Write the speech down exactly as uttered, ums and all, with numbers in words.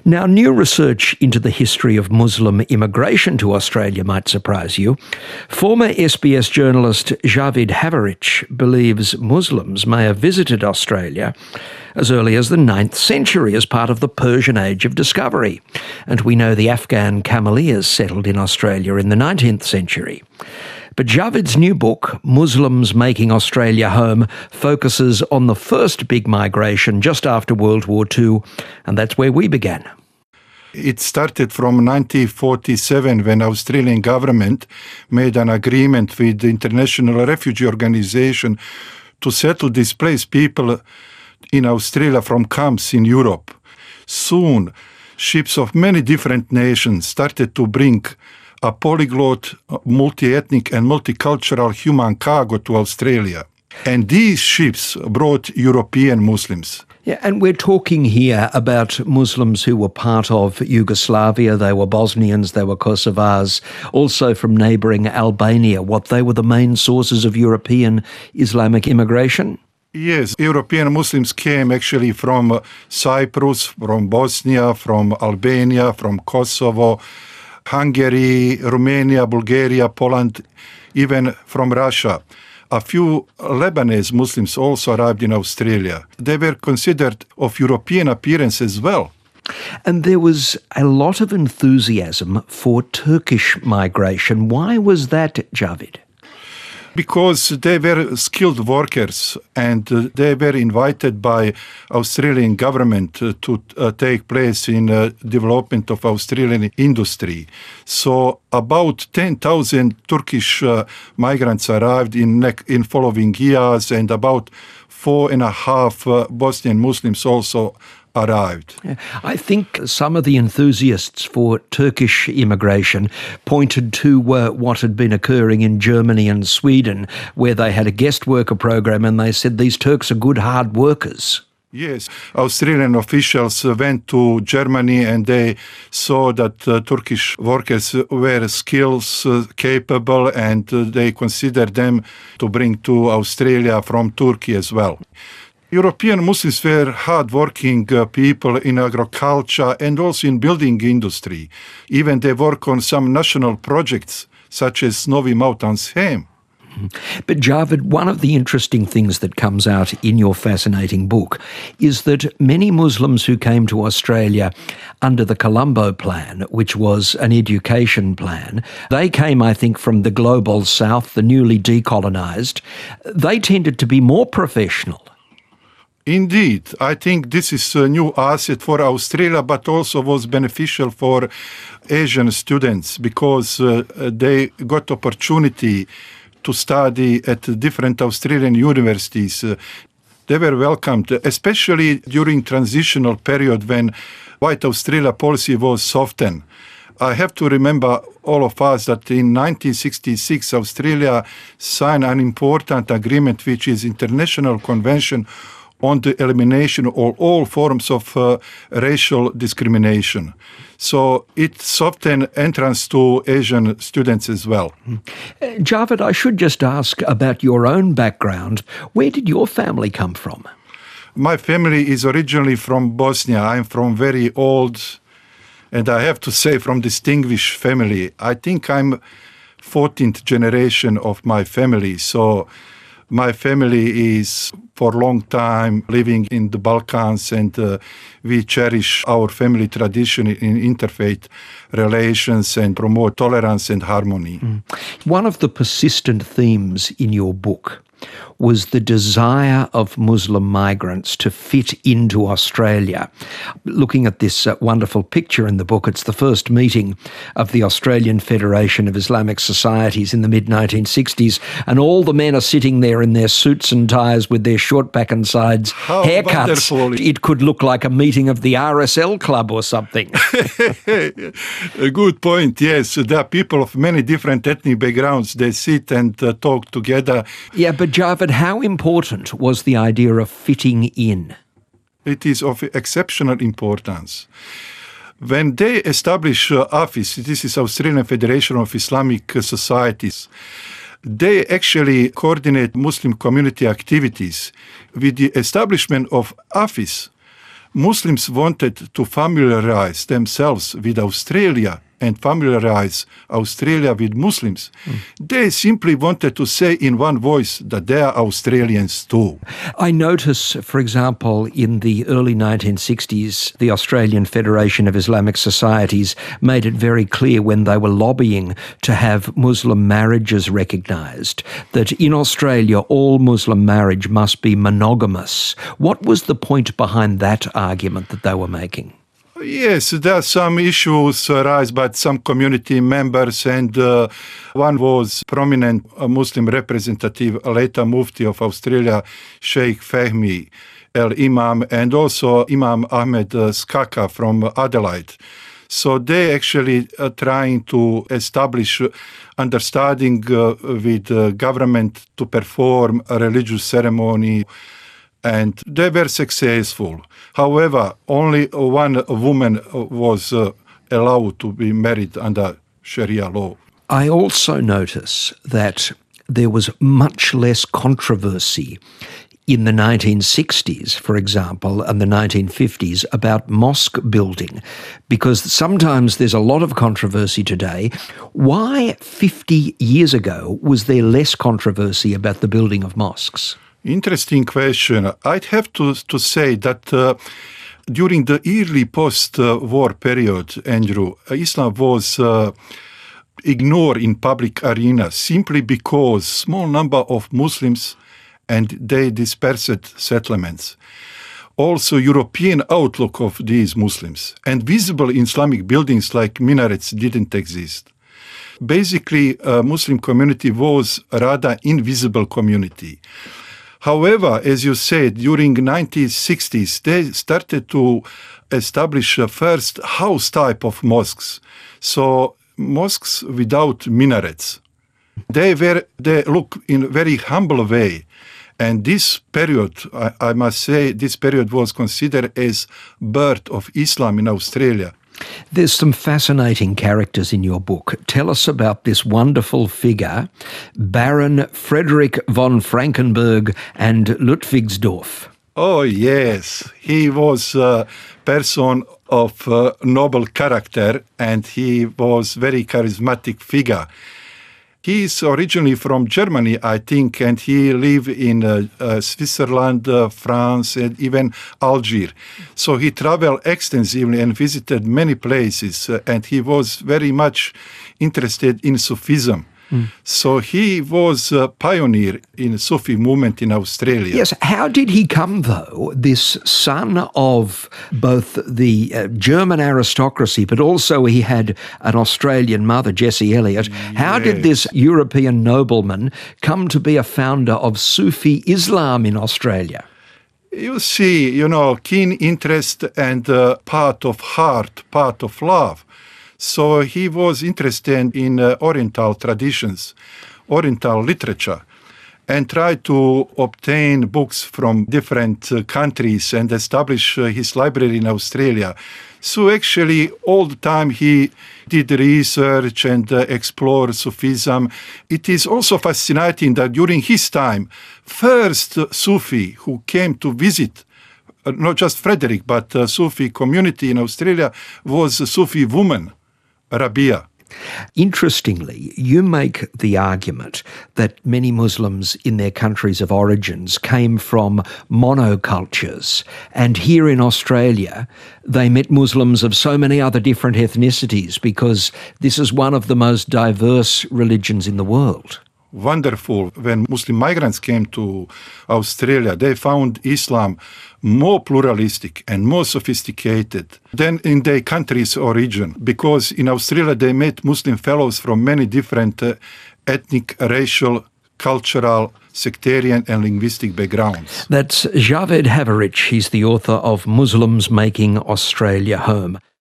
Now, new research into the history of Muslim immigration to Australia might surprise you. Former S B S journalist Javid Havaric believes Muslims may have visited Australia as early as the ninth century as part of the Persian Age of Discovery. And we know the Afghan Cameleers settled in Australia in the nineteenth century. But Javid's new book, Muslims Making Australia Home, focuses on the first big migration just after World War Two, and that's where we began. It started from nineteen forty-seven when Australian government made an agreement with the International Refugee Organization to settle displaced people in Australia from camps in Europe. Soon, ships of many different nations started to bring a polyglot, multi-ethnic and multicultural human cargo to Australia. And these ships brought European Muslims. Yeah, and we're talking here about Muslims who were part of Yugoslavia. They were Bosnians, they were Kosovars, also from neighbouring Albania. What, they were the main sources of European Islamic immigration? Yes, European Muslims came actually from Cyprus, from Bosnia, from Albania, from Kosovo, Hungary, Romania, Bulgaria, Poland, even from Russia. A few Lebanese Muslims also arrived in Australia. They were considered of European appearance as well. And there was a lot of enthusiasm for Turkish migration. Why was that, Javid? Because they were skilled workers and uh, they were invited by Australian government uh, to uh, take place in uh, development of Australian industry. So about ten thousand Turkish uh, migrants arrived in ne- in following years, and about four and a half uh, Bosnian Muslims also arrived. I think some of the enthusiasts for Turkish immigration pointed to uh, what had been occurring in Germany and Sweden, where they had a guest worker program, and they said these Turks are good hard workers. Yes, Australian officials went to Germany and they saw that uh, Turkish workers were skills uh, capable, and uh, they considered them to bring to Australia from Turkey as well. European Muslims were hard-working uh, people in agriculture and also in building industry. Even they work on some national projects, such as Novi Mautansheim. But Javid, one of the interesting things that comes out in your fascinating book is that many Muslims who came to Australia under the Colombo Plan, which was an education plan, they came, I think, from the global south, the newly decolonised. They tended to be more professional. Indeed, I think this is a new asset for Australia, but also was beneficial for Asian students because uh, they got opportunity to study at different Australian universities. Uh, they were welcomed, especially during transitional period when White Australia policy was softened. I have to remember all of us that in nineteen sixty-six, Australia signed an important agreement, which is International Convention on the elimination of all forms of uh, racial discrimination. So it softened entrance to Asian students as well. Uh, Javid, I should just ask about your own background. Where did your family come from? My family is originally from Bosnia. I'm from very old, and I have to say from distinguished family. I think I'm fourteenth generation of my family. So my family is for a long time living in the Balkans, and uh, we cherish our family tradition in interfaith relations and promote tolerance and harmony. Mm. One of the persistent themes in your book was the desire of Muslim migrants to fit into Australia. Looking at this uh, wonderful picture in the book, it's the first meeting of the Australian Federation of Islamic Societies in the mid nineteen sixties, and all the men are sitting there in their suits and ties with their short back and sides How haircuts. wonderful. It could look like a meeting of the R S L club or something. A good point, yes. There are people of many different ethnic backgrounds. They sit and uh, talk together. Yeah, but Javid, how important was the idea of fitting in? It is of exceptional importance. When they establish uh, A F I S, this is Australian Federation of Islamic Societies, they actually coordinate Muslim community activities. With the establishment of A F I S, Muslims wanted to familiarize themselves with Australia and familiarize Australia with Muslims. Mm. They simply wanted to say in one voice that they are Australians too. I notice, for example, in the early nineteen sixties, the Australian Federation of Islamic Societies made it very clear when they were lobbying to have Muslim marriages recognised, that in Australia all Muslim marriage must be monogamous. What was the point behind that argument that they were making? Yes, there are some issues raised by some community members, and uh, one was prominent uh, Muslim representative, later Mufti of Australia, Sheikh Fahmy El Imam, and also Imam Ahmed uh, Skaka from Adelaide. So they actually are trying to establish understanding uh, with uh, government to perform a religious ceremony, and they were successful. However, only one woman was uh, allowed to be married under Sharia law. I also notice that there was much less controversy in the nineteen sixties, for example, and the nineteen fifties about mosque building, because sometimes there's a lot of controversy today. Why fifty years ago was there less controversy about the building of mosques? Interesting question. I'd have to, to say that uh, during the early post-war period, Andrew, Islam was uh, ignored in public arena simply because small number of Muslims and they dispersed settlements. Also, European outlook of these Muslims and visible Islamic buildings like minarets didn't exist. Basically, a Muslim community was a rather invisible community. However, as you said, during the nineteen sixties, they started to establish a first house type of mosques. So mosques without minarets. They were they look in a very humble way. And this period, I, I must say, this period was considered as birth of Islam in Australia. There's some fascinating characters in your book. Tell us about this wonderful figure, Baron Frederick von Frankenberg and Ludwigsdorff. Oh, yes. He was a person of uh, noble character, and he was very charismatic figure. He is originally from Germany, I think, and he lived in uh, uh, Switzerland, uh, France, and even Algiers. So he traveled extensively and visited many places, uh, and he was very much interested in Sufism. Mm. So he was a pioneer in the Sufi movement in Australia. Yes. How did he come, though, this son of both the uh, German aristocracy, but also he had an Australian mother, Jessie Elliott. Yes. How did this European nobleman come to be a founder of Sufi Islam in Australia? You see, you know, keen interest and uh, part of heart, part of love. So he was interested in uh, Oriental traditions, Oriental literature, and tried to obtain books from different uh, countries and establish uh, his library in Australia. So actually, all the time he did research and uh, explored Sufism. It is also fascinating that during his time, first uh, Sufi who came to visit uh, not just Frederick, but uh, Sufi community in Australia was a Sufi woman, Rabia. Interestingly, you make the argument that many Muslims in their countries of origins came from monocultures, and here in Australia they met Muslims of so many other different ethnicities because this is one of the most diverse religions in the world. Wonderful. When Muslim migrants came to Australia, they found Islam more pluralistic and more sophisticated than in their country's origin, because in Australia they met Muslim fellows from many different uh, ethnic, racial, cultural, sectarian and linguistic backgrounds. That's Javed Haverich. He's the author of Muslims Making Australia Home.